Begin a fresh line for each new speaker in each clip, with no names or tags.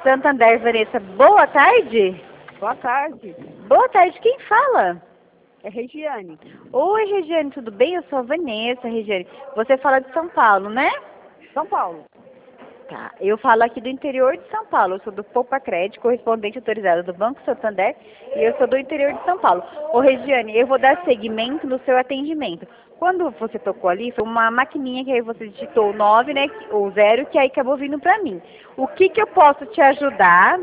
Santander, Vanessa, boa tarde.
Boa tarde.
Boa tarde, quem fala?
É Regiane.
Oi, Regiane, tudo bem? Eu sou a Vanessa, Regiane. Você fala de São Paulo, né?
São Paulo.
Tá, eu falo aqui do interior de São Paulo. Eu sou do Poupa Crédito, correspondente autorizada do Banco Santander, e eu sou do interior de São Paulo. Ô, Regiane, eu vou dar seguimento no seu atendimento. Quando você tocou ali, foi uma maquininha que aí você digitou o 9, né, o 0, que aí acabou vindo pra mim. O que que eu posso te ajudar?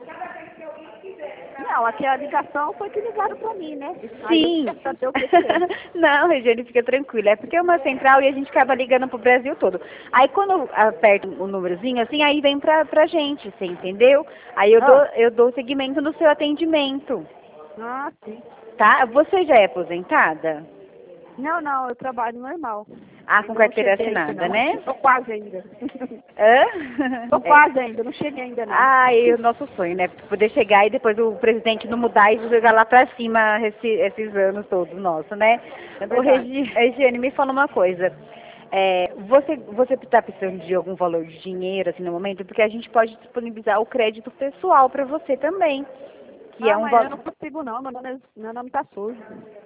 Não, aqui a ligação foi que ligaram pra mim, né?
Sim.
Aí eu quero saber o que que é.
Não, Regiane, fica tranquila. É porque é uma central e a gente acaba ligando pro Brasil todo. Aí quando eu aperto o númerozinho, assim, aí vem pra gente, você entendeu? Aí eu dou seguimento no seu atendimento,
Ah, sim.
tá? Você já é aposentada?
Não, eu trabalho normal.
Ah,
Ainda
com
não
carteira
cheguei ainda,
assinada,
não.
né?
Tô quase ainda.
Hã?
Tô quase ainda, não cheguei ainda não.
Ah, e o nosso sonho, né? Poder chegar e depois o presidente não mudar e jogar lá pra cima esses anos todos nossos, né?
É
Ô,
verdade.
Regiane, me fala uma coisa. Você está precisando de algum valor de dinheiro assim no momento? Porque a gente pode disponibilizar o crédito pessoal para você também, que é
Ah,
um
mas eu
valor.
não consigo não, meu nome tá sujo.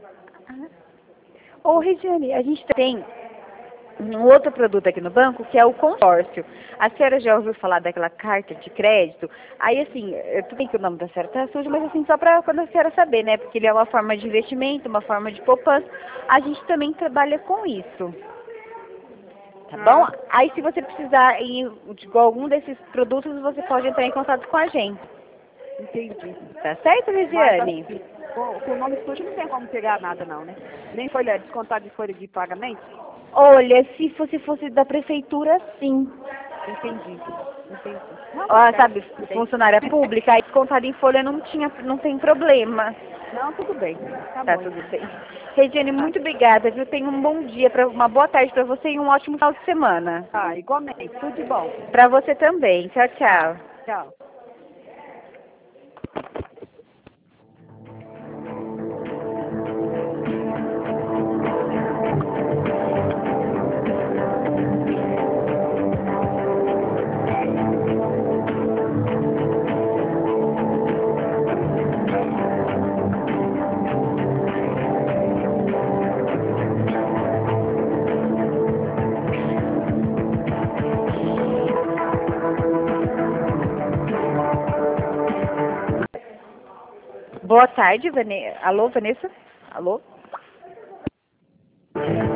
Ô, Regiane, a gente tem um outro produto aqui no banco, que é o consórcio. A senhora já ouviu falar daquela carta de crédito? Aí, assim, tudo bem que o nome da senhora tá sujo, mas assim, só para quando a senhora saber, né? Porque ele é uma forma de investimento, uma forma de poupança. A gente também trabalha com isso. Tá bom?
Ah,
Aí, se você precisar de algum desses produtos, você pode entrar em contato com a gente.
entendi.
Tá certo,
Mas
Regiane?
assim, com o nome sujo não tem como pegar nada não, né? Nem folha, descontar de folha de pagamento?
Olha, se fosse da prefeitura, sim.
Entendi. Não, tá
Ó,
certo.
sabe,
Tudo bem.
funcionária pública, aí descontado em folha não tem problema.
Não, tudo bem. Tá
Tá
bom,
tudo
então.
bem. Regiane,
Tá.
muito obrigada, viu? Tenha um bom dia, uma boa tarde para você e um ótimo final de semana.
Tá, igualmente. Tudo de bom.
Para você também. Tchau,
Tá.
tchau.
Tchau.
Boa tarde, Vanessa. Alô, Vanessa? Alô?